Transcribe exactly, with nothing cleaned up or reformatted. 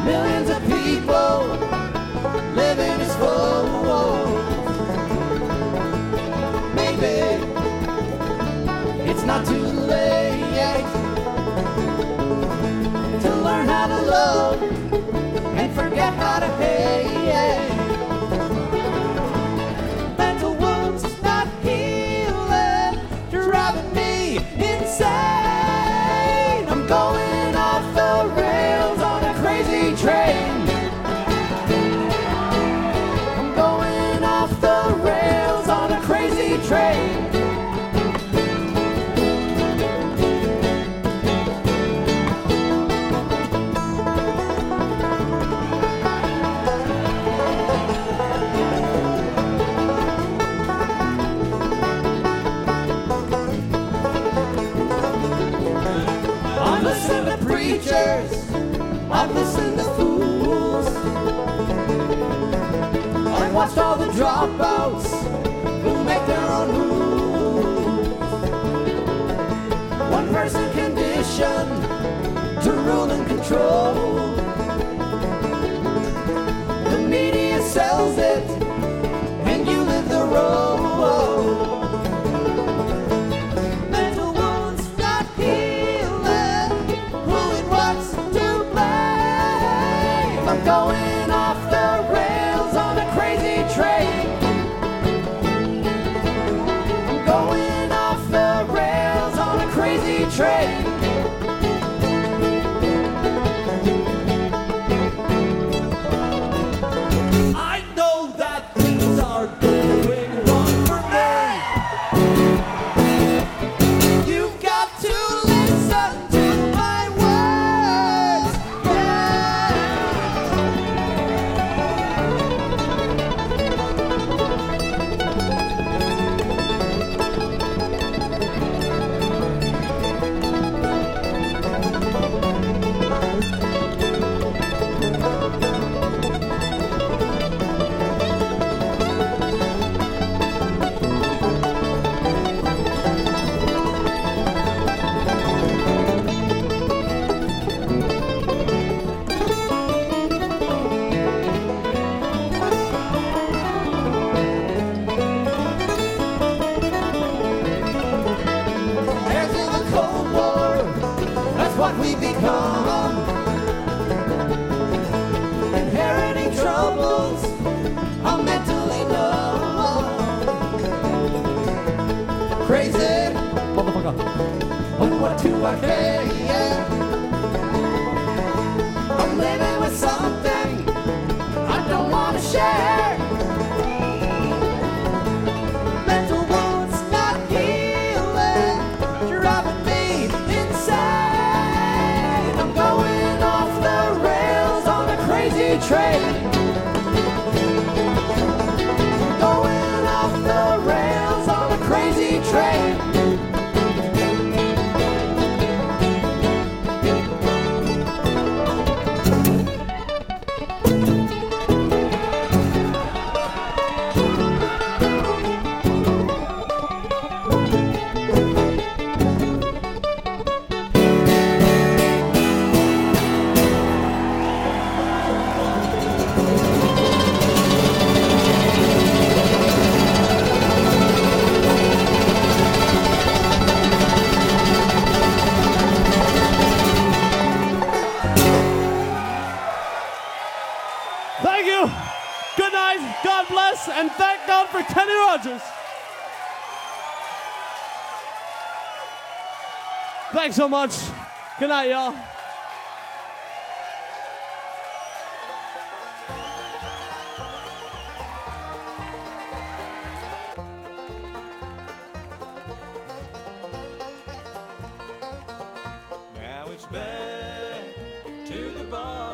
Millions of people living is full. Maybe it's not too late to learn how to love and forget how to hate. Mental wounds not healing, driving me insane. I'm going off the rails on a crazy train. I'm going off the rails on a crazy train. I've listened to preachers, I've listened to fools, I've watched all the dropouts who make their own rules. One person conditioned to rule and control. The media sells it, and you live the role. Mental wounds not healing, who and what's to blame? I'm going off the rails on a crazy train. I'm going off the rails on a crazy train. I know that things are going wrong for me. You've got to listen to my words. As in the Cold War, that's what we become. Inheriting troubles, I'm mentally numb. Crazy, motherfucker. But what do I care? I'm living with something I don't want to share. Mental wounds not healing, driving me insane. I'm going off the rails on a crazy train. Going off the rails on a crazy train. Thank you. Good night. God bless. And thank God for Kenny Rogers. Thanks so much. Good night, y'all. Now it's back to the bar.